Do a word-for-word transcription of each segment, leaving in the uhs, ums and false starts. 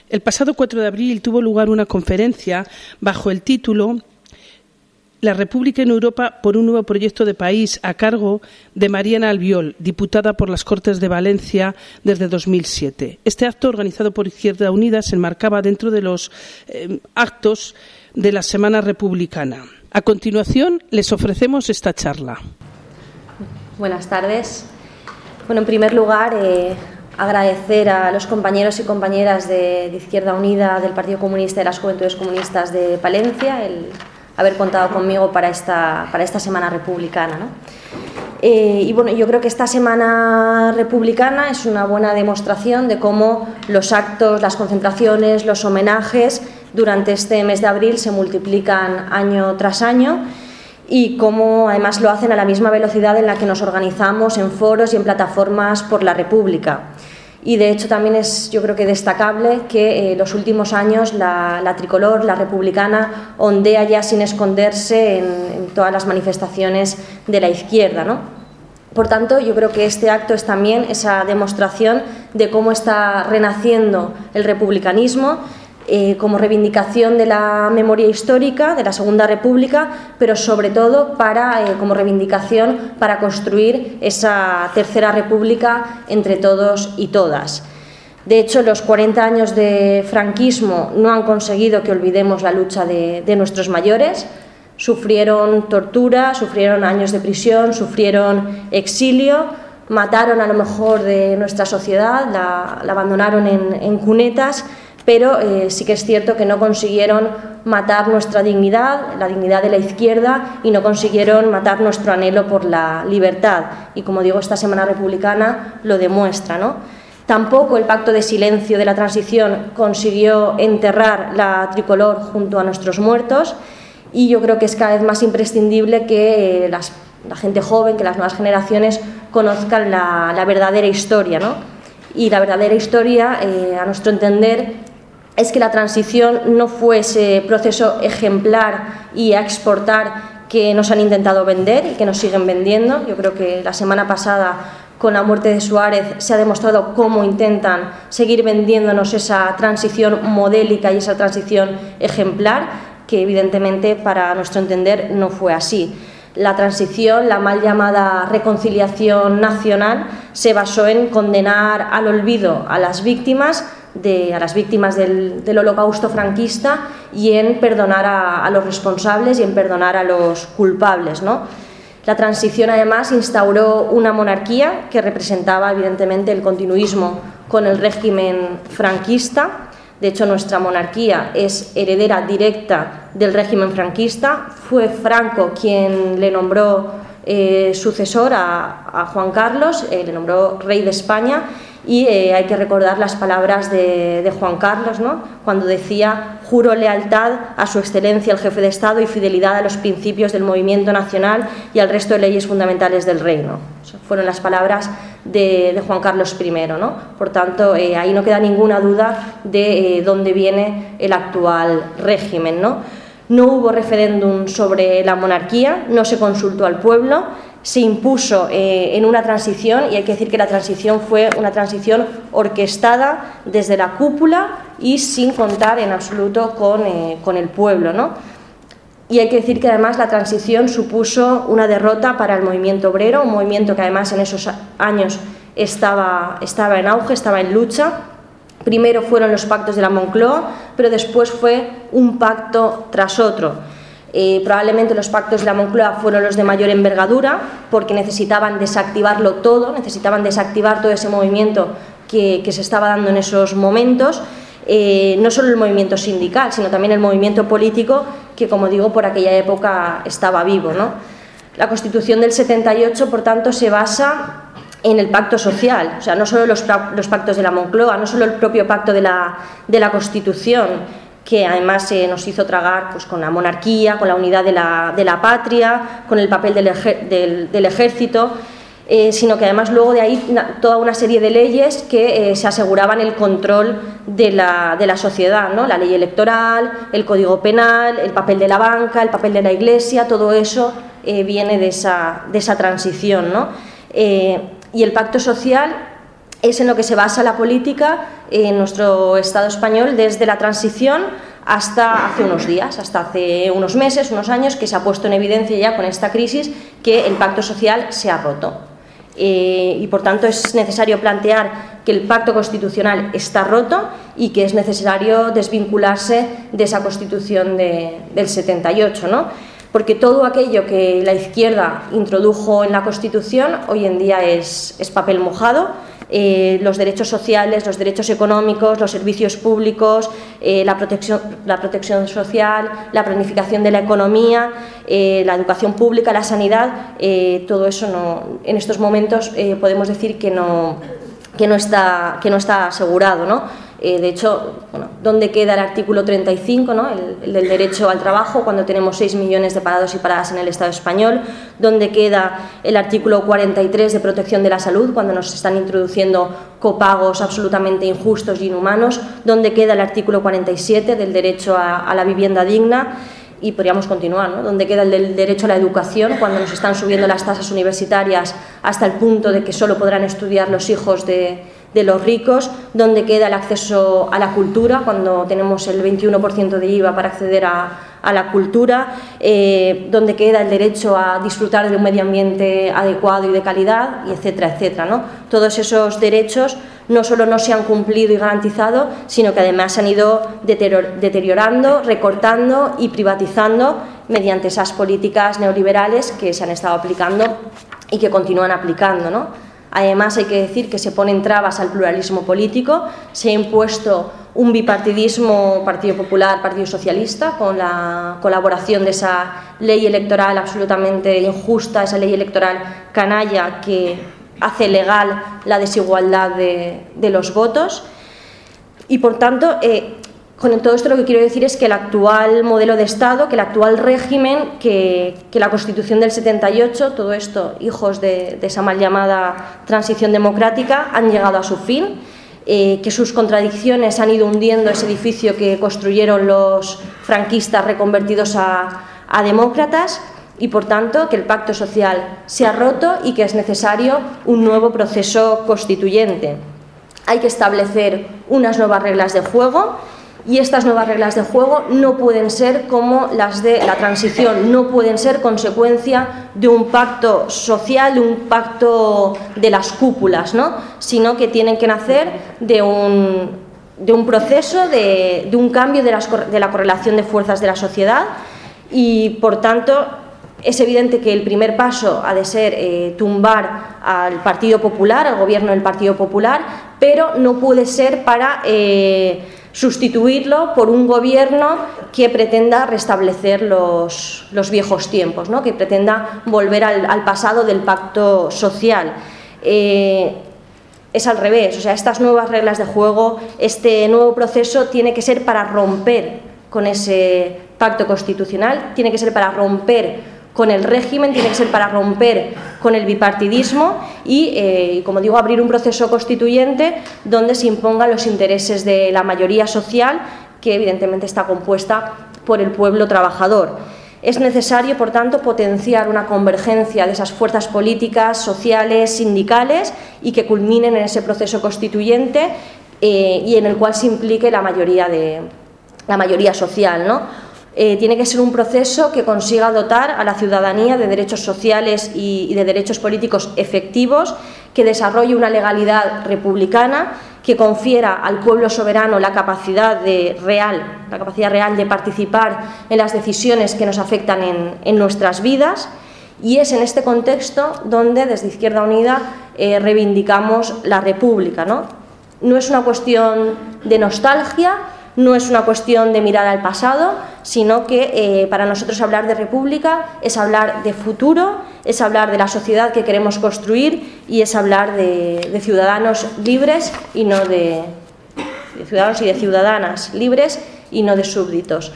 El pasado cuatro de abril tuvo lugar una conferencia bajo el título La República en Europa por un nuevo proyecto de país, a cargo de Mariana Albiol, diputada por las Cortes de Valencia desde dos mil siete. Este acto, organizado por Izquierda Unida, se enmarcaba dentro de los eh, actos de la Semana Republicana. A continuación, les ofrecemos esta charla. Buenas tardes. Bueno, en primer lugar, eh, agradecer a los compañeros y compañeras de, de Izquierda Unida, del Partido Comunista y de las Juventudes Comunistas de Palencia, el haber contado conmigo para esta, para esta Semana Republicana, ¿no? Eh, y bueno, yo creo que esta Semana Republicana es una buena demostración de cómo los actos, las concentraciones, los homenajes durante este mes de abril se multiplican año tras año y cómo además lo hacen a la misma velocidad en la que nos organizamos en foros y en plataformas por la República. Y de hecho también es, yo creo que destacable que eh, los últimos años la, la tricolor, la republicana, ondea ya sin esconderse en, en todas las manifestaciones de la izquierda, ¿no? Por tanto, yo creo que este acto es también esa demostración de cómo está renaciendo el republicanismo eh, como reivindicación de la memoria histórica de la Segunda República, pero sobre todo para, eh, como reivindicación para construir esa Tercera República entre todos y todas. De hecho, los cuarenta años de franquismo no han conseguido que olvidemos la lucha de, de nuestros mayores. Sufrieron tortura, sufrieron años de prisión, sufrieron exilio, mataron a lo mejor de nuestra sociedad, la, la abandonaron en, en cunetas, pero eh, sí que es cierto que no consiguieron matar nuestra dignidad, la dignidad de la izquierda, y no consiguieron matar nuestro anhelo por la libertad. Y como digo, esta Semana Republicana lo demuestra, ¿no? Tampoco el pacto de silencio de la transición consiguió enterrar la tricolor junto a nuestros muertos, y yo creo que es cada vez más imprescindible que eh, las, la gente joven, que las nuevas generaciones conozcan la, la verdadera historia, ¿no? Y la verdadera historia, eh, a nuestro entender, es que la transición no fue ese proceso ejemplar y a exportar que nos han intentado vender y que nos siguen vendiendo. Yo creo que la semana pasada, con la muerte de Suárez, se ha demostrado cómo intentan seguir vendiéndonos esa transición modélica y esa transición ejemplar, que evidentemente para nuestro entender no fue así. La transición, la mal llamada reconciliación nacional, se basó en condenar al olvido a las víctimas, de, a las víctimas del, del holocausto franquista, y en perdonar a, a los responsables y en perdonar a los culpables, ¿no? La transición además instauró una monarquía que representaba evidentemente el continuismo con el régimen franquista. De hecho, nuestra monarquía es heredera directa del régimen franquista. Fue Franco quien le nombró eh, sucesor a, a Juan Carlos, eh, le nombró rey de España, y eh, hay que recordar las palabras de, de Juan Carlos, ¿no? Cuando decía: juro lealtad a su excelencia el jefe de Estado y fidelidad a los principios del movimiento nacional y al resto de leyes fundamentales del reino. Esas fueron las palabras de, de Juan Carlos primero, ¿no? Por tanto, eh, ahí no queda ninguna duda de eh, dónde viene el actual régimen, ¿no? No hubo referéndum sobre la monarquía, no se consultó al pueblo, se impuso eh, en una transición, y hay que decir que la transición fue una transición orquestada desde la cúpula y sin contar en absoluto con, eh, con el pueblo, ¿no? Y hay que decir que además la transición supuso una derrota para el movimiento obrero, un movimiento que además en esos años estaba, estaba en auge, estaba en lucha. Primero fueron los pactos de la Moncloa, pero después fue un pacto tras otro. Eh, probablemente los pactos de la Moncloa fueron los de mayor envergadura, porque necesitaban desactivarlo todo, necesitaban desactivar todo ese movimiento que, que se estaba dando en esos momentos, eh, no solo el movimiento sindical, sino también el movimiento político, que, como digo, por aquella época estaba vivo, ¿no? La Constitución del setenta y ocho, por tanto, se basa en el pacto social, o sea, no solo los, los pactos de la Moncloa, no solo el propio pacto de la, de la Constitución, que además eh, nos hizo tragar pues, con la monarquía, con la unidad de la, de la patria, con el papel del, ejer, del, del ejército, eh, sino que además luego de ahí na, toda una serie de leyes que eh, se aseguraban el control de la, de la sociedad, ¿no? La ley electoral, el código penal, el papel de la banca, el papel de la iglesia, todo eso eh, viene de esa, de esa transición, ¿no? Eh, y el pacto social es en lo que se basa la política en nuestro Estado español desde la transición hasta hace unos días, hasta hace unos meses, unos años, que se ha puesto en evidencia ya con esta crisis que el pacto social se ha roto. Eh, y por tanto es necesario plantear que el pacto constitucional está roto y que es necesario desvincularse de esa Constitución de, del setenta y ocho, ¿no? Porque todo aquello que la izquierda introdujo en la Constitución hoy en día es, es papel mojado. Eh, los derechos sociales, los derechos económicos, los servicios públicos, eh, la, protección, la protección social, la planificación de la economía, eh, la educación pública, la sanidad, eh, todo eso no, en estos momentos eh, podemos decir que no, que no está, que no está asegurado, ¿no? Eh, de hecho, bueno, ¿dónde queda el artículo treinta y cinco, ¿no? el, el del derecho al trabajo, cuando tenemos seis millones de parados y paradas en el Estado español? ¿Dónde queda el artículo cuarenta y tres de protección de la salud, cuando nos están introduciendo copagos absolutamente injustos y inhumanos? ¿Dónde queda el artículo cuarenta y siete del derecho a, a la vivienda digna? Y podríamos continuar, ¿no? ¿Dónde queda el del derecho a la educación, cuando nos están subiendo las tasas universitarias hasta el punto de que solo podrán estudiar los hijos de, de los ricos? ¿Dónde queda el acceso a la cultura, cuando tenemos el veintiuno por ciento de I V A para acceder a, a la cultura? Eh, ¿Dónde queda el derecho a disfrutar de un medio ambiente adecuado y de calidad? Y etcétera, etcétera, ¿no? Todos esos derechos no solo no se han cumplido y garantizado, sino que además se han ido deteriorando, recortando y privatizando mediante esas políticas neoliberales que se han estado aplicando y que continúan aplicando, ¿no? Además, hay que decir que se ponen trabas al pluralismo político, se ha impuesto un bipartidismo, Partido Popular, Partido Socialista, con la colaboración de esa ley electoral absolutamente injusta, esa ley electoral canalla que hace legal la desigualdad de, de los votos. Y por tanto, eh, con todo esto lo que quiero decir es que el actual modelo de Estado, que el actual régimen, que, que la Constitución del setenta y ocho, todo esto hijos de, de esa mal llamada transición democrática, han llegado a su fin, eh, que sus contradicciones han ido hundiendo ese edificio que construyeron los franquistas reconvertidos a, a demócratas, y por tanto que el pacto social se ha roto y que es necesario un nuevo proceso constituyente. Hay que establecer unas nuevas reglas de juego, y estas nuevas reglas de juego no pueden ser como las de la transición, no pueden ser consecuencia de un pacto social, de un pacto de las cúpulas, ¿no? Sino que tienen que nacer de un, de un proceso, de, de un cambio de, las, de la correlación de fuerzas de la sociedad. Y por tanto es evidente que el primer paso ha de ser eh, tumbar al Partido Popular, al gobierno del Partido Popular, pero no puede ser para eh, sustituirlo por un gobierno que pretenda restablecer los, los viejos tiempos, ¿no? Que pretenda volver al, al pasado del pacto social. Eh, es al revés, o sea, estas nuevas reglas de juego, este nuevo proceso tiene que ser para romper con ese pacto constitucional, tiene que ser para romper con el régimen, tiene que ser para romper con el bipartidismo y, eh, como digo, abrir un proceso constituyente donde se impongan los intereses de la mayoría social, que evidentemente está compuesta por el pueblo trabajador. Es necesario, por tanto, potenciar una convergencia de esas fuerzas políticas, sociales, sindicales y que culminen en ese proceso constituyente eh, y en el cual se implique la mayoría, de, la mayoría social, ¿no? Eh, tiene que ser un proceso que consiga dotar a la ciudadanía de derechos sociales y, y de derechos políticos efectivos, que desarrolle una legalidad republicana, que confiera al pueblo soberano la capacidad, de real, la capacidad real de participar en las decisiones que nos afectan en, en nuestras vidas. Y es en este contexto donde desde Izquierda Unida eh, reivindicamos la República, ¿no? No es una cuestión de nostalgia, no es una cuestión de mirar al pasado, sino que eh, para nosotros hablar de república es hablar de futuro, es hablar de la sociedad que queremos construir y es hablar de, de ciudadanos libres y no de, de ciudadanos y de ciudadanas libres y no de súbditos.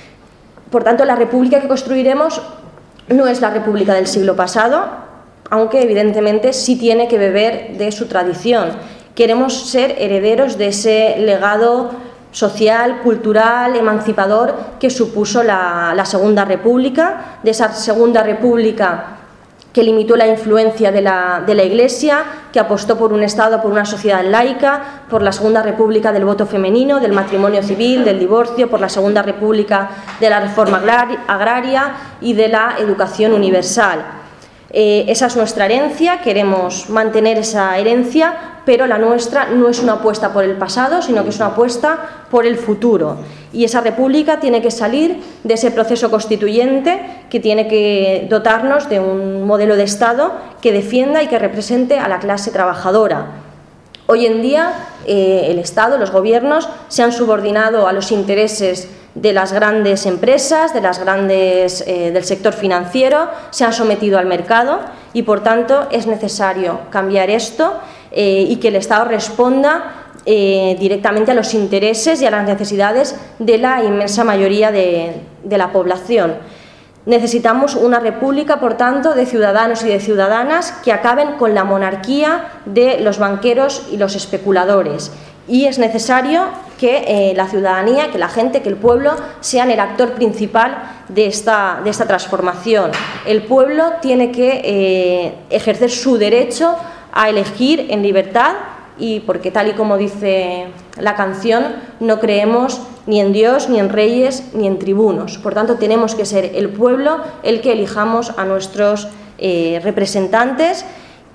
Por tanto, la república que construiremos no es la república del siglo pasado, aunque evidentemente sí tiene que beber de su tradición. Queremos ser herederos de ese legado social, cultural, emancipador que supuso la, la Segunda República, de esa Segunda República que limitó la influencia de la, de la Iglesia, que apostó por un Estado, por una sociedad laica, por la Segunda República del voto femenino, del matrimonio civil, del divorcio, por la Segunda República de la reforma agraria y de la educación universal. Eh, esa es nuestra herencia, queremos mantener esa herencia, pero la nuestra no es una apuesta por el pasado, sino que es una apuesta por el futuro. Y esa república tiene que salir de ese proceso constituyente que tiene que dotarnos de un modelo de Estado que defienda y que represente a la clase trabajadora. Hoy en día eh, el Estado, los gobiernos, se han subordinado a los intereses de las grandes empresas, de las grandes, eh, del sector financiero, se han sometido al mercado y, por tanto, es necesario cambiar esto eh, y que el Estado responda eh, directamente a los intereses y a las necesidades de la inmensa mayoría de, de la población. Necesitamos una república, por tanto, de ciudadanos y de ciudadanas que acaben con la monarquía de los banqueros y los especuladores. Y es necesario que eh, la ciudadanía, que la gente, que el pueblo sean el actor principal de esta, de esta transformación. El pueblo tiene que eh, ejercer su derecho a elegir en libertad y porque, tal y como dice la canción, no creemos ni en Dios, ni en reyes, ni en tribunos. Por tanto, tenemos que ser el pueblo el que elijamos a nuestros eh, representantes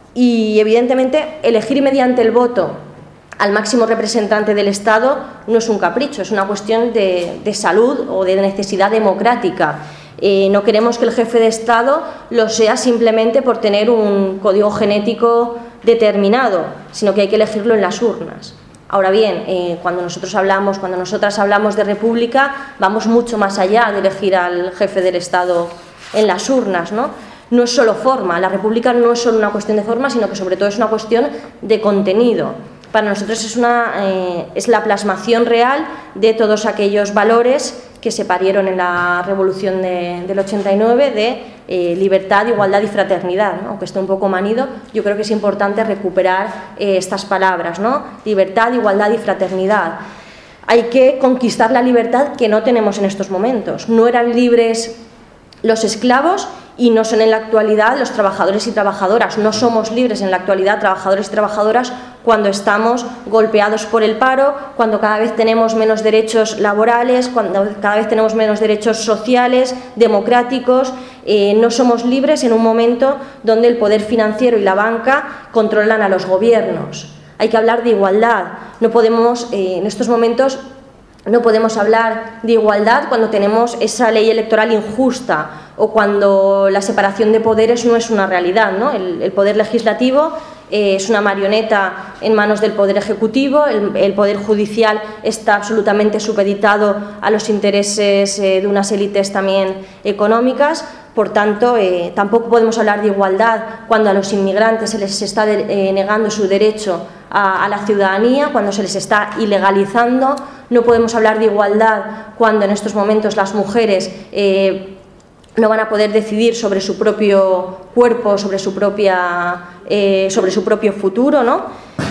y, evidentemente, elegir mediante el voto al máximo representante del Estado no es un capricho, es una cuestión de, de salud o de necesidad democrática. Eh, no queremos que el jefe de Estado lo sea simplemente por tener un código genético determinado, sino que hay que elegirlo en las urnas. Ahora bien, eh, cuando nosotros hablamos, cuando nosotras hablamos de república, vamos mucho más allá de elegir al jefe del Estado en las urnas, ¿no? No es solo forma, la república no es solo una cuestión de forma, sino que sobre todo es una cuestión de contenido. Para nosotros es, una, eh, es la plasmación real de todos aquellos valores que se parieron en la Revolución de, del ochenta y nueve de eh, libertad, igualdad y fraternidad, ¿no? Aunque esté un poco manido, yo creo que es importante recuperar eh, estas palabras, ¿no? Libertad, igualdad y fraternidad. Hay que conquistar la libertad que no tenemos en estos momentos. No eran libres los esclavos y no son en la actualidad los trabajadores y trabajadoras. No somos libres en la actualidad, trabajadores y trabajadoras, cuando estamos golpeados por el paro, cuando cada vez tenemos menos derechos laborales, cuando cada vez tenemos menos derechos sociales, democráticos. Eh, no somos libres en un momento donde el poder financiero y la banca controlan a los gobiernos. Hay que hablar de igualdad. No podemos, eh, en estos momentos, no podemos hablar de igualdad cuando tenemos esa ley electoral injusta o cuando la separación de poderes no es una realidad, ¿no? El, el poder legislativo eh, es una marioneta en manos del poder ejecutivo, el, el poder judicial está absolutamente supeditado a los intereses eh, de unas élites también económicas. Por tanto, eh, tampoco podemos hablar de igualdad cuando a los inmigrantes se les está de, eh, negando su derecho a, a la ciudadanía, cuando se les está ilegalizando. No podemos hablar de igualdad cuando en estos momentos las mujeres eh, no van a poder decidir sobre su propio cuerpo, sobre su, propia, eh, sobre su propio futuro, ¿no?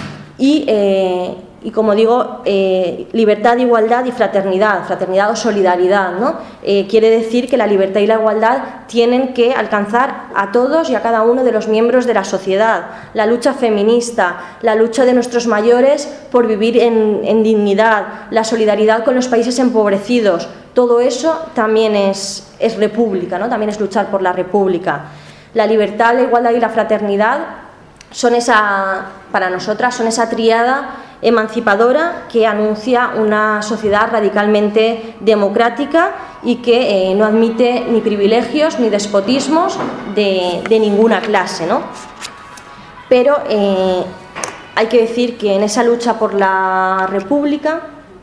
Y, eh, y como digo, eh, libertad, igualdad y fraternidad, fraternidad o solidaridad, ¿no? Eh, quiere decir que la libertad y la igualdad tienen que alcanzar a todos y a cada uno de los miembros de la sociedad. La lucha feminista, la lucha de nuestros mayores por vivir en, en dignidad, la solidaridad con los países empobrecidos, todo eso también es, es república, ¿no? También es luchar por la república. La libertad, la igualdad y la fraternidad son esa, para nosotras, son esa tríada emancipadora que anuncia una sociedad radicalmente democrática y que eh, no admite ni privilegios ni despotismos de, de ninguna clase, ¿no? Pero eh, hay que decir que en esa lucha por la república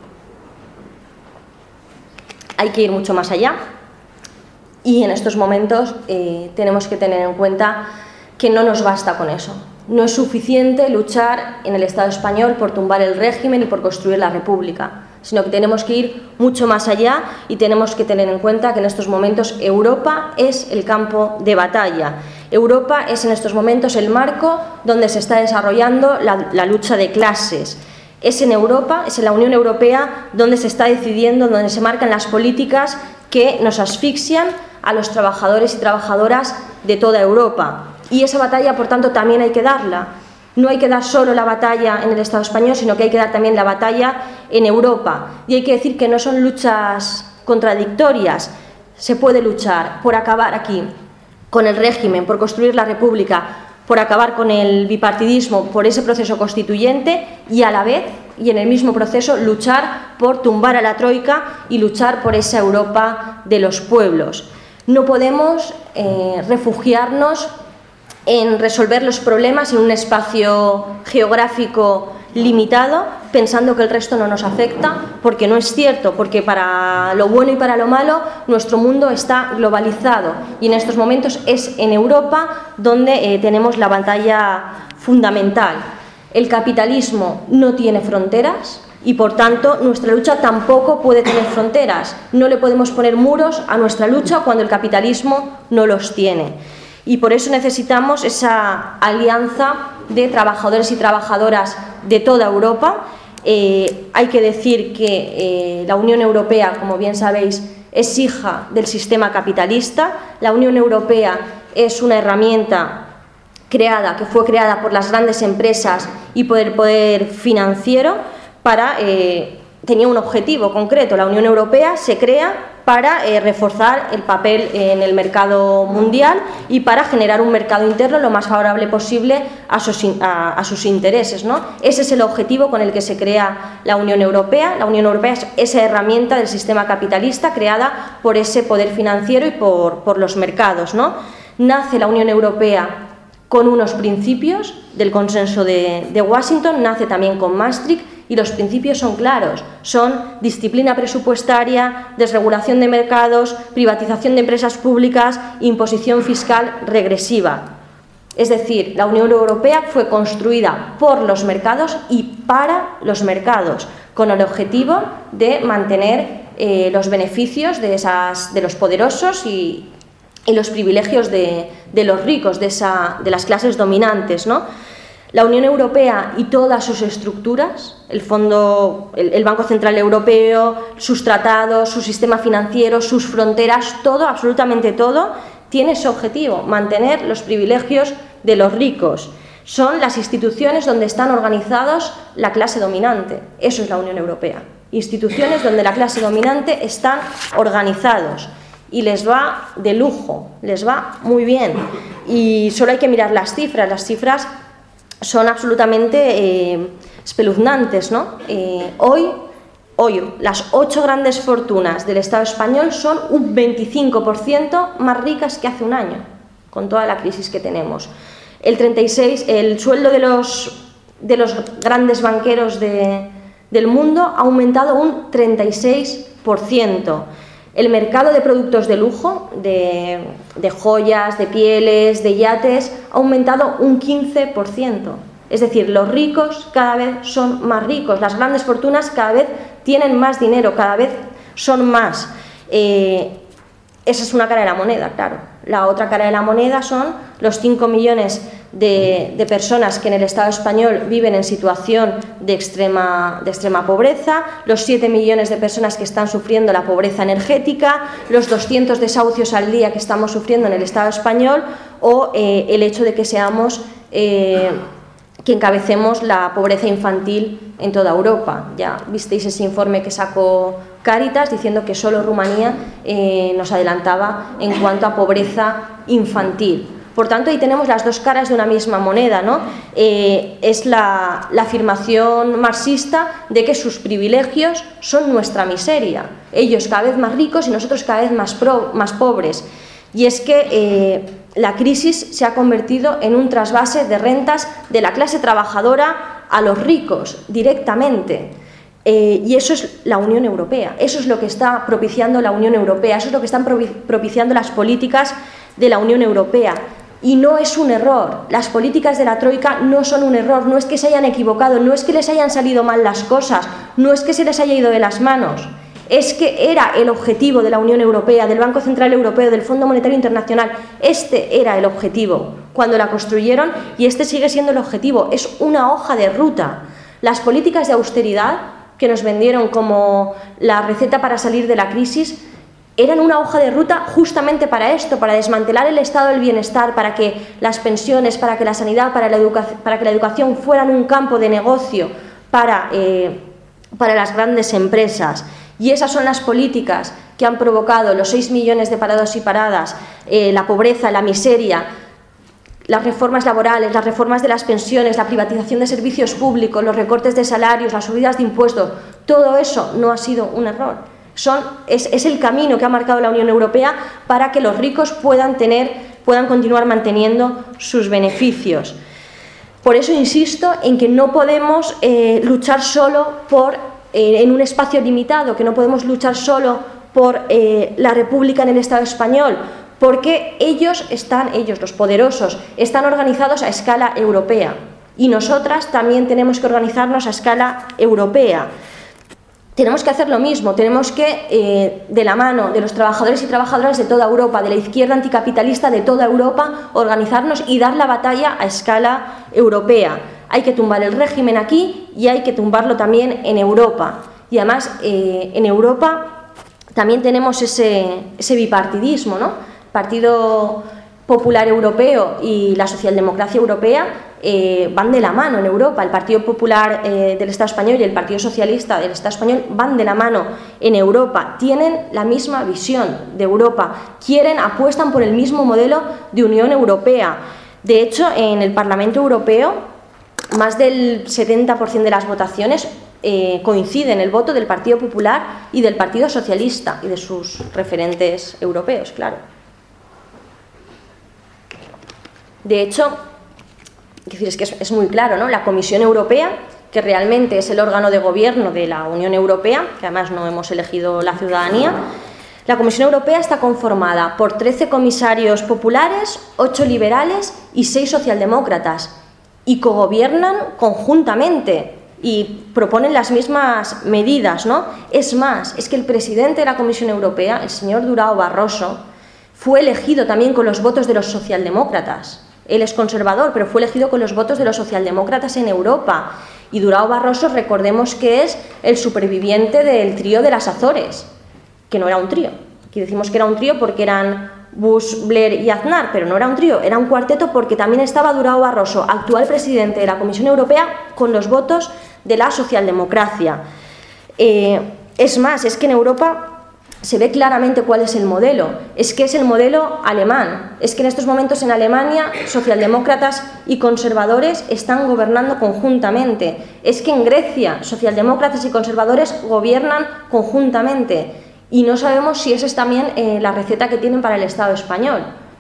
hay que ir mucho más allá y en estos momentos eh, tenemos que tener en cuenta que no nos basta con eso. No es suficiente luchar en el Estado español por tumbar el régimen y por construir la república, sino que tenemos que ir mucho más allá y tenemos que tener en cuenta que en estos momentos Europa es el campo de batalla. Europa es en estos momentos el marco donde se está desarrollando la, la lucha de clases. Es en Europa, es en la Unión Europea donde se está decidiendo, donde se marcan las políticas que nos asfixian a los trabajadores y trabajadoras de toda Europa. y esa batalla, por tanto, también hay que darla. No hay que dar solo la batalla en el Estado español, sino que hay que dar también la batalla en Europa. Y hay que decir que no son luchas contradictorias. Se puede luchar por acabar aquí con el régimen, por construir la República, por acabar con el bipartidismo, por ese proceso constituyente, y a la vez, y en el mismo proceso, luchar por tumbar a la Troika y luchar por esa Europa de los pueblos. No podemos eh, refugiarnos en resolver los problemas en un espacio geográfico limitado, pensando que el resto no nos afecta, porque no es cierto, porque para lo bueno y para lo malo nuestro mundo está globalizado, y en estos momentos es en Europa donde eh, tenemos la batalla fundamental. El capitalismo no tiene fronteras y, por tanto, nuestra lucha tampoco puede tener fronteras. No le podemos poner muros a nuestra lucha cuando el capitalismo no los tiene. Y por eso necesitamos esa alianza de trabajadores y trabajadoras de toda Europa. Eh, hay que decir que eh, la Unión Europea, como bien sabéis, es hija del sistema capitalista. La Unión Europea es una herramienta creada, que fue creada por las grandes empresas y por el poder financiero para... Eh, tenía un objetivo concreto. La Unión Europea se crea para eh, reforzar el papel en el mercado mundial y para generar un mercado interno lo más favorable posible a sus, a, a sus intereses, ¿no? Ese es el objetivo con el que se crea la Unión Europea. La Unión Europea es esa herramienta del sistema capitalista creada por ese poder financiero y por, por los mercados, ¿no? Nace la Unión Europea con unos principios del consenso de, de Washington, nace también con Maastricht, y los principios son claros, son disciplina presupuestaria, desregulación de mercados, privatización de empresas públicas, imposición fiscal regresiva. Es decir, la Unión Europea fue construida por los mercados y para los mercados, con el objetivo de mantener eh, los beneficios de, esas, de los poderosos y, y los privilegios de, de los ricos, de, esa, de las clases dominantes, ¿no? La Unión Europea y todas sus estructuras, el Fondo, el, el Banco Central Europeo, sus tratados, su sistema financiero, sus fronteras, todo, absolutamente todo, tiene ese objetivo, mantener los privilegios de los ricos. Son las instituciones donde están organizados la clase dominante. Eso es la Unión Europea. Instituciones donde la clase dominante están organizados. Y les va de lujo, les va muy bien. Y solo hay que mirar las cifras. Las cifras son absolutamente eh, espeluznantes, ¿no? Eh, hoy, hoy, las ocho grandes fortunas del Estado español son un veinticinco por ciento más ricas que hace un año, con toda la crisis que tenemos. El treinta y seis por ciento, el sueldo de los, de los grandes banqueros de, del mundo ha aumentado un treinta y seis por ciento. El mercado de productos de lujo, de, de joyas, de pieles, de yates, ha aumentado un quince por ciento. Es decir, los ricos cada vez son más ricos, las grandes fortunas cada vez tienen más dinero, cada vez son más. Eh, esa es una cara de la moneda, claro. La otra cara de la moneda son los cinco millones de, de personas que en el Estado español viven en situación de extrema, de extrema pobreza, los siete millones de personas que están sufriendo la pobreza energética, los doscientos desahucios al día que estamos sufriendo en el Estado español, o eh, el hecho de que seamos... Eh, que encabecemos la pobreza infantil en toda Europa. Ya visteis ese informe que sacó Cáritas diciendo que solo Rumanía eh, nos adelantaba en cuanto a pobreza infantil. Por tanto, ahí tenemos las dos caras de una misma moneda, ¿no? Eh, es la, la afirmación marxista de que sus privilegios son nuestra miseria. Ellos cada vez más ricos y nosotros cada vez más, pro, más pobres. Y es que eh, la crisis se ha convertido en un trasvase de rentas de la clase trabajadora a los ricos directamente. Eh, y eso es la Unión Europea, eso es lo que está propiciando la Unión Europea, eso es lo que están propiciando las políticas de la Unión Europea. Y no es un error, las políticas de la Troika no son un error, no es que se hayan equivocado, no es que les hayan salido mal las cosas, no es que se les haya ido de las manos. Es que era el objetivo de la Unión Europea, del Banco Central Europeo, del Fondo Monetario Internacional. Este era el objetivo cuando la construyeron y este sigue siendo el objetivo. Es una hoja de ruta. Las políticas de austeridad que nos vendieron como la receta para salir de la crisis eran una hoja de ruta justamente para esto, para desmantelar el estado del bienestar, para que las pensiones, para que la sanidad, para, la educa para que la educación fueran un campo de negocio para, eh, para las grandes empresas. Y esas son las políticas que han provocado los seis millones de parados y paradas, eh, la pobreza, la miseria, las reformas laborales, las reformas de las pensiones, la privatización de servicios públicos, los recortes de salarios, las subidas de impuestos. Todo eso no ha sido un error. Son, es, es el camino que ha marcado la Unión Europea para que los ricos puedan, tener, puedan continuar manteniendo sus beneficios. Por eso insisto en que no podemos eh, luchar solo por, eh, en un espacio limitado, que no podemos luchar solo por eh, la República en el Estado español, porque ellos están, ellos los poderosos, están organizados a escala europea y nosotras también tenemos que organizarnos a escala europea. Tenemos que hacer lo mismo, tenemos que, eh, de la mano de los trabajadores y trabajadoras de toda Europa, de la izquierda anticapitalista de toda Europa, organizarnos y dar la batalla a escala europea. Hay que tumbar el régimen aquí y hay que tumbarlo también en Europa. Y además, eh, en Europa también tenemos ese, ese bipartidismo, ¿no? Partido Popular Europeo y la Socialdemocracia Europea eh, van de la mano en Europa. El Partido Popular eh, del Estado español y el Partido Socialista del Estado español van de la mano en Europa. Tienen la misma visión de Europa. Quieren, apuestan por el mismo modelo de Unión Europea. De hecho, en el Parlamento Europeo, más del setenta por ciento de las votaciones eh, coinciden el voto del Partido Popular y del Partido Socialista y de sus referentes europeos, claro. De hecho, es que es muy claro, ¿no? La Comisión Europea, que realmente es el órgano de gobierno de la Unión Europea, que además no hemos elegido la ciudadanía, la Comisión Europea está conformada por trece comisarios populares, ocho liberales y seis socialdemócratas, y cogobiernan conjuntamente y proponen las mismas medidas, ¿no? Es más, es que el presidente de la Comisión Europea, el señor Durão Barroso, fue elegido también con los votos de los socialdemócratas. Él es conservador, pero fue elegido con los votos de los socialdemócratas en Europa. Y Durão Barroso, recordemos que es el superviviente del trío de las Azores, que no era un trío. Aquí decimos que era un trío porque eran Bush, Blair y Aznar, pero no era un trío, era un cuarteto porque también estaba Durão Barroso, actual presidente de la Comisión Europea, con los votos de la socialdemocracia. Eh, es más, es que en Europa se ve claramente cuál es el modelo, es que es el modelo alemán, es que en estos momentos en Alemania socialdemócratas y conservadores están gobernando conjuntamente, es que en Grecia socialdemócratas y conservadores gobiernan conjuntamente y no sabemos si esa es también eh, la receta que tienen para el Estado español.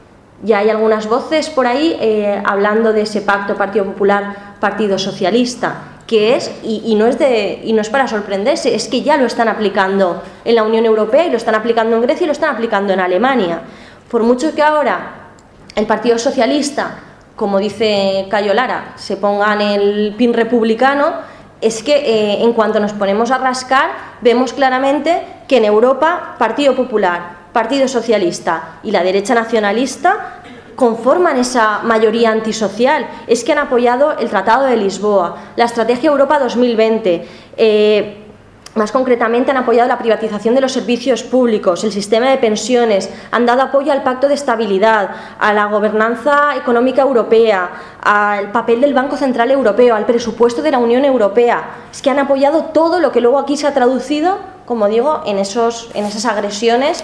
Ya hay algunas voces por ahí eh, hablando de ese pacto Partido Popular, Partido Socialista, que es, y, y, no es de, y no es para sorprenderse, es que ya lo están aplicando en la Unión Europea y lo están aplicando en Grecia y lo están aplicando en Alemania. Por mucho que ahora el Partido Socialista, como dice Cayo Lara, se ponga en el pin republicano, es que eh, en cuanto nos ponemos a rascar, vemos claramente que en Europa Partido Popular, Partido Socialista y la derecha nacionalista conforman esa mayoría antisocial. Es que han apoyado el Tratado de Lisboa, la Estrategia Europa dos mil veinte, eh, más concretamente han apoyado la privatización de los servicios públicos, el sistema de pensiones, han dado apoyo al Pacto de Estabilidad, a la gobernanza económica europea, al papel del Banco Central Europeo, al presupuesto de la Unión Europea. Es que han apoyado todo lo que luego aquí se ha traducido, como digo, en, esos, en esas agresiones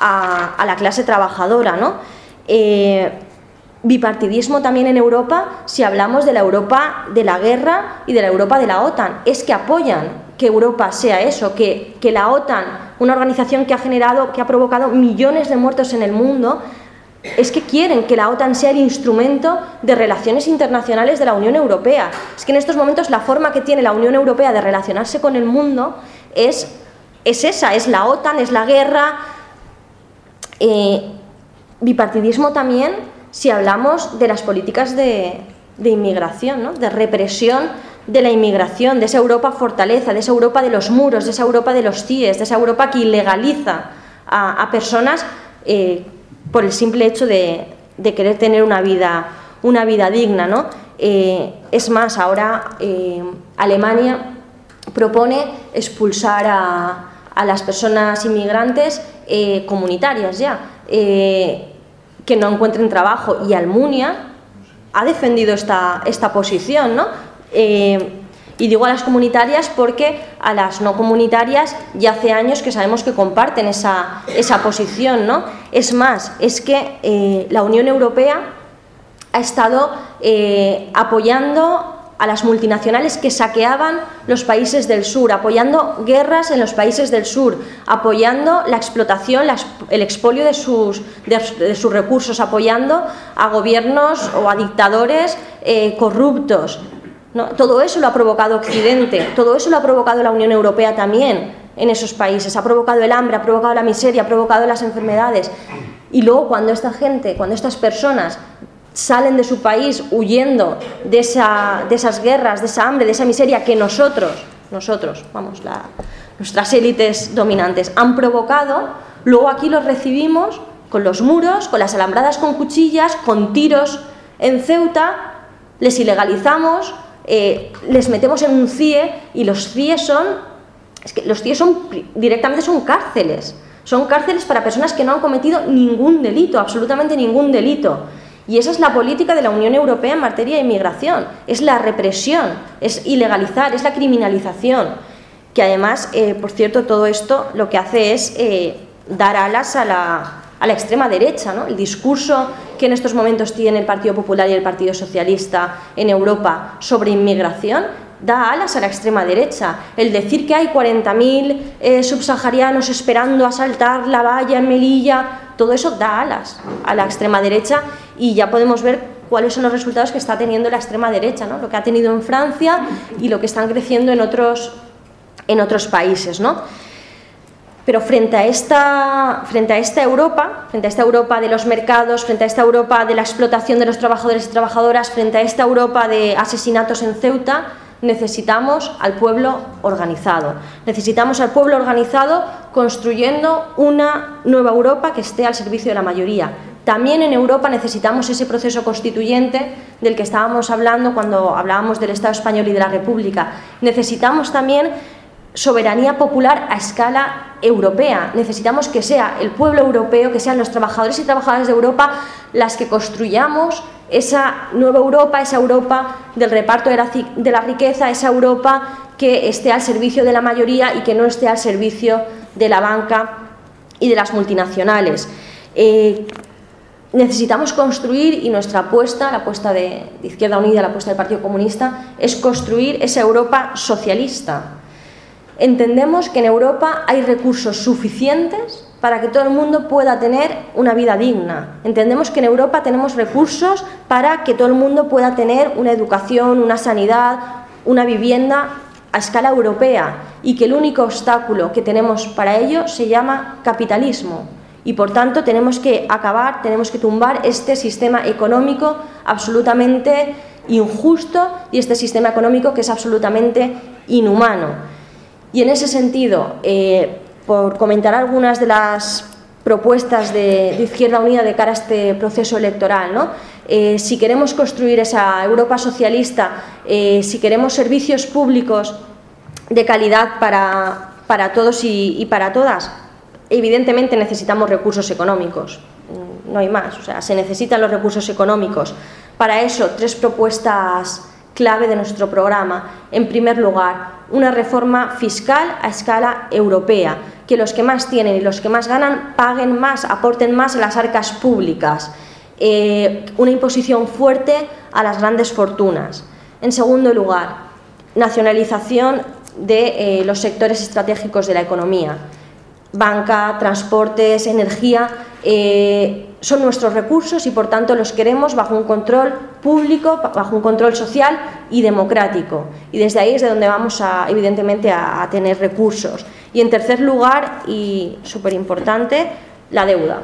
a, a la clase trabajadora, ¿no? Eh, bipartidismo también en Europa, si hablamos de la Europa de la guerra y de la Europa de la OTAN, es que apoyan que Europa sea eso, que, que la OTAN, una organización que ha generado, que ha provocado millones de muertos en el mundo, es que quieren que la OTAN sea el instrumento de relaciones internacionales de la Unión Europea. Es que en estos momentos la forma que tiene la Unión Europea de relacionarse con el mundo es, es esa, es la OTAN, es la guerra. eh, Bipartidismo también si hablamos de las políticas de, de inmigración, ¿no? De represión de la inmigración, de esa Europa fortaleza, de esa Europa de los muros, de esa Europa de los C I E S, de esa Europa que ilegaliza a, a personas eh, por el simple hecho de, de querer tener una vida, una vida digna, ¿no? Eh, es más, ahora eh, Alemania propone expulsar a a las personas inmigrantes eh, comunitarias ya, eh, que no encuentren trabajo, y Almunia ha defendido esta, esta posición, ¿no? Eh, y digo a las comunitarias porque a las no comunitarias ya hace años que sabemos que comparten esa, esa posición, ¿no? Es más, es que eh, la Unión Europea ha estado eh, apoyando a las multinacionales que saqueaban los países del sur, apoyando guerras en los países del sur, apoyando la explotación, la, el expolio de sus, de, de sus recursos, apoyando a gobiernos o a dictadores eh, corruptos, ¿no? Todo eso lo ha provocado Occidente, todo eso lo ha provocado la Unión Europea también en esos países, ha provocado el hambre, ha provocado la miseria, ha provocado las enfermedades. Y luego cuando esta gente, cuando estas personas salen de su país huyendo de, esa, de esas guerras, de esa hambre, de esa miseria que nosotros, nosotros, vamos, la, nuestras élites dominantes han provocado, luego aquí los recibimos con los muros, con las alambradas con cuchillas, con tiros en Ceuta, les ilegalizamos, eh, les metemos en un C I E, y los C I E son, es que los C I E son, directamente son cárceles, son cárceles para personas que no han cometido ningún delito, absolutamente ningún delito. Y esa es la política de la Unión Europea en materia de inmigración, es la represión, es ilegalizar, es la criminalización, que además, eh, por cierto, todo esto lo que hace es eh, dar alas a la, a la extrema derecha, ¿no? El discurso que en estos momentos tiene el Partido Popular y el Partido Socialista en Europa sobre inmigración da alas a la extrema derecha. El decir que hay cuarenta mil eh, subsaharianos esperando a saltar la valla en Melilla, todo eso da alas a la extrema derecha, y ya podemos ver cuáles son los resultados que está teniendo la extrema derecha, ¿no? Lo que ha tenido en Francia y lo que están creciendo en otros, en otros países, ¿no? Pero frente a, esta, frente a esta Europa, frente a esta Europa de los mercados, frente a esta Europa de la explotación de los trabajadores y trabajadoras, frente a esta Europa de asesinatos en Ceuta, necesitamos al pueblo organizado. Necesitamos al pueblo organizado construyendo una nueva Europa que esté al servicio de la mayoría. También en Europa necesitamos ese proceso constituyente del que estábamos hablando cuando hablábamos del Estado español y de la República. Necesitamos también soberanía popular a escala europea. Necesitamos que sea el pueblo europeo, que sean los trabajadores y trabajadoras de Europa las que construyamos esa nueva Europa, esa Europa del reparto de la, de la riqueza, esa Europa que esté al servicio de la mayoría y que no esté al servicio de la banca y de las multinacionales. Eh, necesitamos construir, y nuestra apuesta, la apuesta de, de Izquierda Unida, la apuesta del Partido Comunista, es construir esa Europa socialista. Entendemos que en Europa hay recursos suficientes para que todo el mundo pueda tener una vida digna. Entendemos que en Europa tenemos recursos para que todo el mundo pueda tener una educación, una sanidad, una vivienda a escala europea, y que el único obstáculo que tenemos para ello se llama capitalismo. Y por tanto tenemos que acabar, tenemos que tumbar este sistema económico absolutamente injusto y este sistema económico que es absolutamente inhumano. Y en ese sentido, eh, por comentar algunas de las propuestas de, de Izquierda Unida de cara a este proceso electoral, ¿no? Eh, si queremos construir esa Europa socialista, eh, si queremos servicios públicos de calidad para, para todos y, y para todas, evidentemente necesitamos recursos económicos, no hay más, o sea, se necesitan los recursos económicos. Para eso, tres propuestas clave de nuestro programa. En primer lugar, una reforma fiscal a escala europea, que los que más tienen y los que más ganan paguen más, aporten más a las arcas públicas. Eh, una imposición fuerte a las grandes fortunas. En segundo lugar, nacionalización de eh, los sectores estratégicos de la economía. Banca, transportes, energía, eh, son nuestros recursos y por tanto los queremos bajo un control público, bajo un control social y democrático. Y desde ahí es de donde vamos a, evidentemente, a, a tener recursos. Y en tercer lugar, y súper importante, la deuda.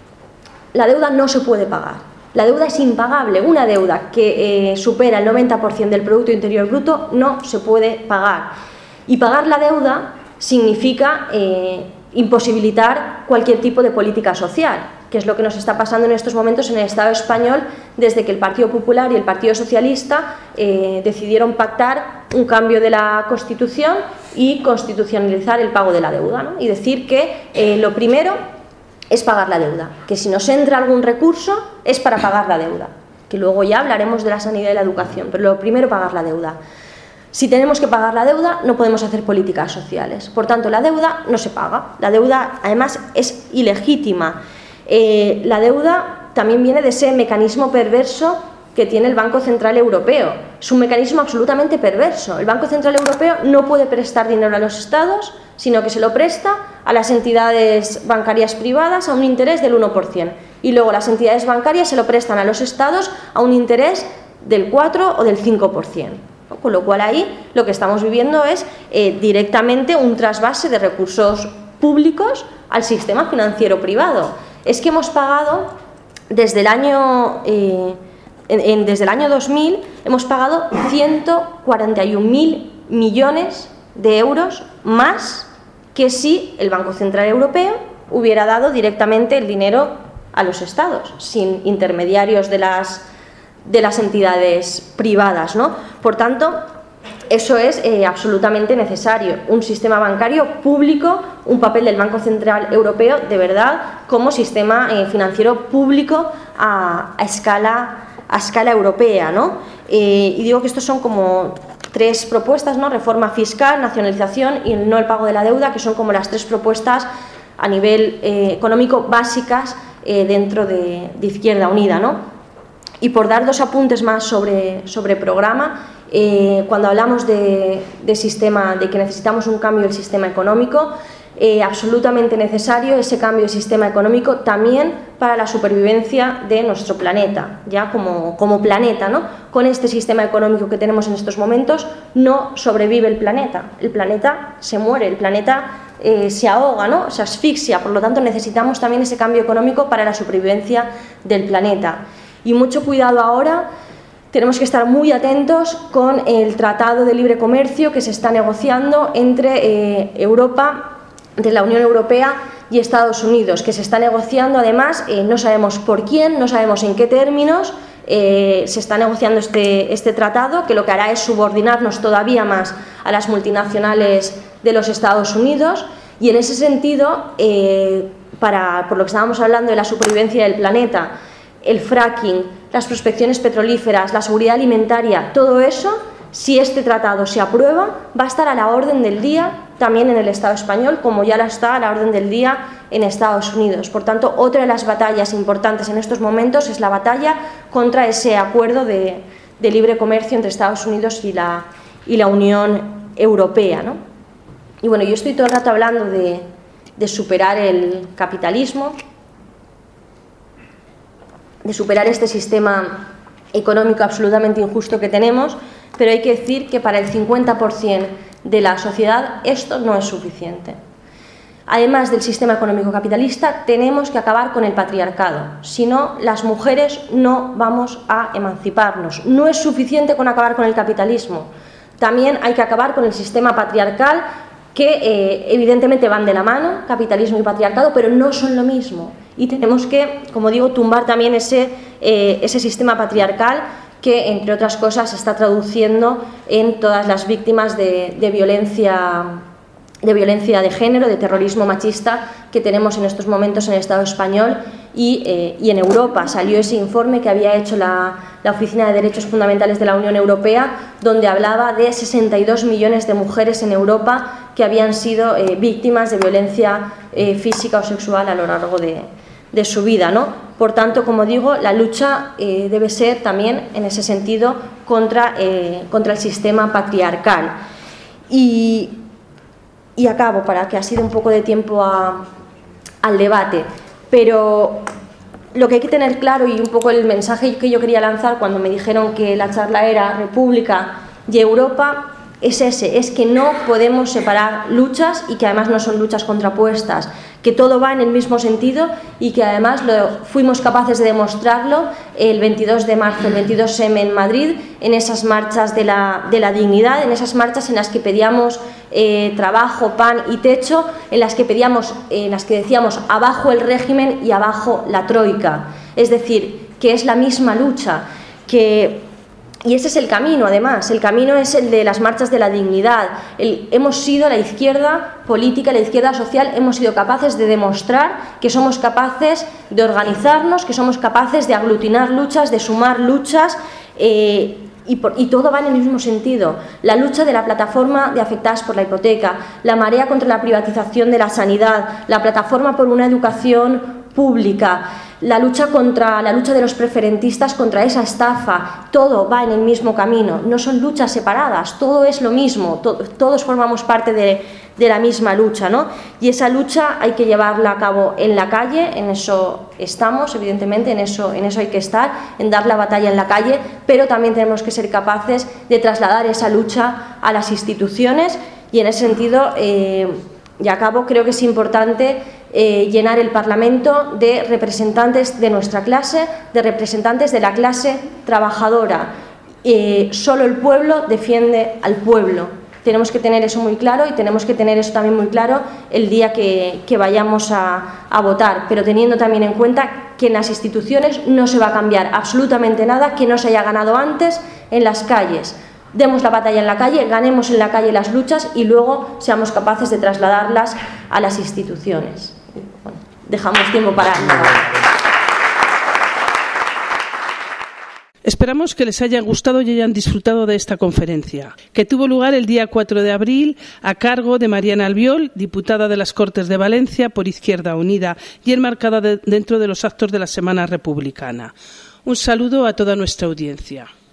La deuda no se puede pagar. La deuda es impagable. Una deuda que eh, supera el noventa por ciento del Producto Interior Bruto no se puede pagar. Y pagar la deuda significa eh, imposibilitar cualquier tipo de política social. que es lo que nos está pasando en estos momentos en el Estado español desde que el Partido Popular y el Partido Socialista eh, decidieron pactar un cambio de la Constitución y constitucionalizar el pago de la deuda, ¿no? Y decir que eh, lo primero es pagar la deuda, que si nos entra algún recurso es para pagar la deuda, que luego ya hablaremos de la sanidad y la educación, pero lo primero pagar la deuda. Si tenemos que pagar la deuda, no podemos hacer políticas sociales. Por tanto, la deuda no se paga. La deuda, además, es ilegítima. Eh, la deuda también viene de ese mecanismo perverso que tiene el Banco Central Europeo. Es un mecanismo absolutamente perverso. El Banco Central Europeo no puede prestar dinero a los estados, sino que se lo presta a las entidades bancarias privadas a un interés del uno por ciento. Y luego las entidades bancarias se lo prestan a los estados a un interés del cuatro o del cinco por ciento. Con lo cual ahí lo que estamos viviendo es eh, directamente un trasvase de recursos públicos al sistema financiero privado. Es que hemos pagado desde el año, eh, en, en, desde el año dos mil, hemos pagado ciento cuarenta y un mil millones de euros más que si el Banco Central Europeo hubiera dado directamente el dinero a los estados, sin intermediarios de las de las entidades privadas, ¿no? Por tanto, eso es eh, absolutamente necesario. Un sistema bancario público, un papel del Banco Central Europeo, de verdad, como sistema eh, financiero público a, a, escala, a escala europea, ¿no? Eh, y digo que estos son como tres propuestas, ¿no? Reforma fiscal, nacionalización y no el pago de la deuda, que son como las tres propuestas a nivel eh, económico básicas eh, dentro de, de Izquierda Unida, ¿no? Y por dar dos apuntes más sobre, sobre programa, eh, cuando hablamos de, de sistema, de que necesitamos un cambio del sistema económico, eh, absolutamente necesario ese cambio del sistema económico también para la supervivencia de nuestro planeta, ya como, como planeta, ¿no? Con este sistema económico que tenemos en estos momentos no sobrevive el planeta, el planeta se muere, el planeta eh, se ahoga, ¿no? Se asfixia, por lo tanto necesitamos también ese cambio económico para la supervivencia del planeta. Y mucho cuidado ahora, tenemos que estar muy atentos con el Tratado de Libre Comercio que se está negociando entre eh, Europa, entre la Unión Europea y Estados Unidos, que se está negociando además, eh, no sabemos por quién, no sabemos en qué términos, eh, se está negociando este, este tratado, que lo que hará es subordinarnos todavía más a las multinacionales de los Estados Unidos, y en ese sentido, eh, para, por lo que estábamos hablando de la supervivencia del planeta, el fracking, las prospecciones petrolíferas, la seguridad alimentaria, todo eso, si este tratado se aprueba, va a estar a la orden del día también en el Estado español, como ya la está a la orden del día en Estados Unidos. Por tanto, otra de las batallas importantes en estos momentos es la batalla contra ese acuerdo de, de libre comercio entre Estados Unidos y la, y la Unión Europea, ¿no? Y bueno, yo estoy todo el rato hablando de, de superar el capitalismo, de superar este sistema económico absolutamente injusto que tenemos, pero hay que decir que para el cincuenta por ciento de la sociedad esto no es suficiente. Además del sistema económico capitalista, tenemos que acabar con el patriarcado, si no, las mujeres no vamos a emanciparnos. No es suficiente con acabar con el capitalismo, también hay que acabar con el sistema patriarcal, que eh, evidentemente van de la mano, capitalismo y patriarcado, pero no son lo mismo. Y tenemos que, como digo, tumbar también ese, eh, ese sistema patriarcal que, entre otras cosas, se está traduciendo en todas las víctimas de, de, violencia, de violencia de género, de terrorismo machista que tenemos en estos momentos en el Estado español y, eh, y en Europa. Salió ese informe que había hecho la, la Oficina de Derechos Fundamentales de la Unión Europea, donde hablaba de sesenta y dos millones de mujeres en Europa que habían sido eh, víctimas de violencia eh, física o sexual a lo largo de, de su vida, ¿no? Por tanto, como digo, la lucha eh, debe ser también en ese sentido contra, eh, contra el sistema patriarcal. Y, y acabo, para que ha sido un poco de tiempo a, al debate, pero lo que hay que tener claro, y un poco el mensaje que yo quería lanzar cuando me dijeron que la charla era República y Europa, es ese, es que no podemos separar luchas y que además no son luchas contrapuestas, que todo va en el mismo sentido y que además lo, fuimos capaces de demostrarlo el veintidós de marzo, el veintidós eme en Madrid, en esas marchas de la, de la dignidad, en esas marchas en las que pedíamos eh, trabajo, pan y techo, en las que pedíamos, en las que decíamos abajo el régimen y abajo la troika, es decir, que es la misma lucha, que y ese es el camino, además, el camino es el de las marchas de la dignidad. El, hemos sido, la izquierda política, la izquierda social, hemos sido capaces de demostrar que somos capaces de organizarnos, que somos capaces de aglutinar luchas, de sumar luchas, eh, y, por, y todo va en el mismo sentido. La lucha de la plataforma de afectadas por la hipoteca, la marea contra la privatización de la sanidad, la plataforma por una educación pública, la lucha contra la lucha de los preferentistas contra esa estafa, todo va en el mismo camino, no son luchas separadas, todo es lo mismo, to, todos formamos parte de, de la misma lucha, ¿no? Y esa lucha hay que llevarla a cabo en la calle, en eso estamos, evidentemente, en eso, en eso hay que estar, en dar la batalla en la calle, pero también tenemos que ser capaces de trasladar esa lucha a las instituciones y en ese sentido, eh, y acabo, creo que es importante Eh, llenar el Parlamento de representantes de nuestra clase, de representantes de la clase trabajadora. Eh, solo el pueblo defiende al pueblo. Tenemos que tener eso muy claro y tenemos que tener eso también muy claro el día que, que vayamos a, a votar, pero teniendo también en cuenta que en las instituciones no se va a cambiar absolutamente nada que no se haya ganado antes en las calles. Demos la batalla en la calle, ganemos en la calle las luchas y luego seamos capaces de trasladarlas a las instituciones. Bueno, dejamos tiempo para... Esperamos que les haya gustado y hayan disfrutado de esta conferencia, que tuvo lugar el día cuatro de abril a cargo de Mariana Albiol, diputada de las Cortes de Valencia por Izquierda Unida y enmarcada de, dentro de los actos de la Semana Republicana. Un saludo a toda nuestra audiencia.